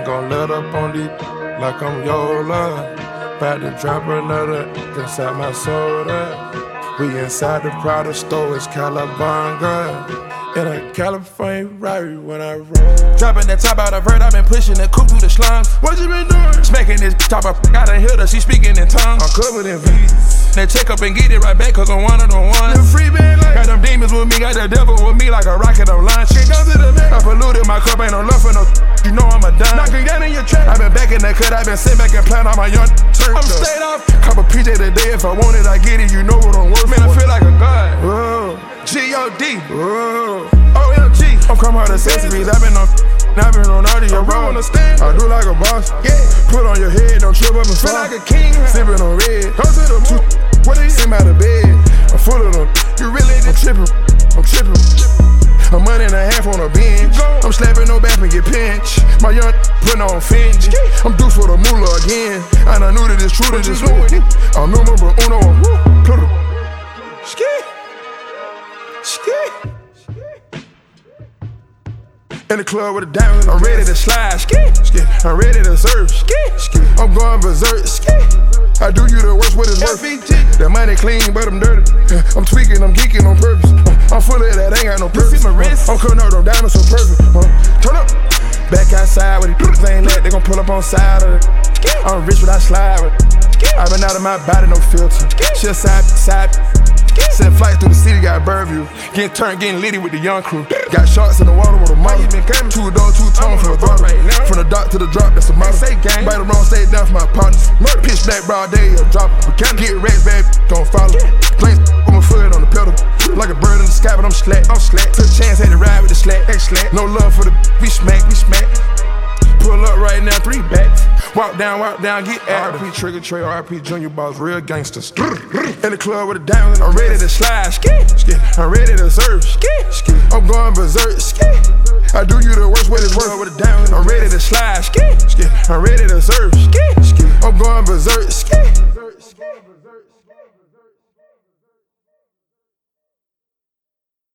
gon' let up on these like I'm Yola. About to drop another inside my soda. We inside the Prada store, it's Calabanga. In a California Rari when I roll. Dropping that top out of vert, I been pushing the coupe through the slums. What you been doing? Smacking this top up, I done heard her, she speaking in tongues. I'm covered in V's. Now check up and get it right back, cause I'm one of the ones. Free band like got them demons with me, got the devil with me like a rocket on launch. I polluted my cup, ain't no love for no. You know I'm a dime. Knocking down in your trap. I been back in the cut, I been sitting back and playing on my young turn. I'm stayed off. Cop a PJ today, if I want it, I get it. You know what I'm worth. Man, I feel like a god. Whoa. G-O-D. Whoa. OMG. I'm coming out of accessories. I been on all of your road. I do like a boss. Yeah. Put on your head, don't trip up and fall. Feel like a king. Sipping on red. Go to the moon. What is it? Out of bed. I'm full of them. You really I'm tripping. I'm tripping. A month and a half on a bench. I'm slapping no back and get pinched. My young putting on finch. I'm due for the moolah again. And I knew that it's true to this one. I'm numero uno. Pluto. Ski. Ski. In the club with a diamond, I'm ready to slide. Ski. I'm ready to surf. Ski. I'm going berserk. Ski. I do you the worst with his worth. That money clean, but I'm dirty. I'm tweaking, I'm geeking on purpose. I'm full of that, ain't got no purpose. I'm cutting up them diamonds so perfect. Turn up. Back outside with it. They ain't let, they gon' pull up on side of it. I'm rich, but I slide with it. I been out of my body, no filter. Shit side. Send flights through the city, got Birdview. Getting turned, getting litty with the young crew. Got sharks in the water with a model. 2 doors, 2 tones from a throttle. From the dock to the drop, that's a model. Right or wrong, stay down for my partners. Pitch black, broad day, a drop. Get racks, baby, gon' follow. Plain with my foot on the pedal. Like a bird in the sky, but I'm slack. Took a chance, had to ride with the slack. No love for the we smack. Pull up right now, 3 backs. Walk down, get at RP Trigger Trey, RP Junior Boss, real gangsters. In the club with a diamond, I'm ready to slide. I'm ready to surf. I'm going berserk. I do you the worst with his work with a diamond. I'm ready to slide. I'm ready to surf. I'm going berserk.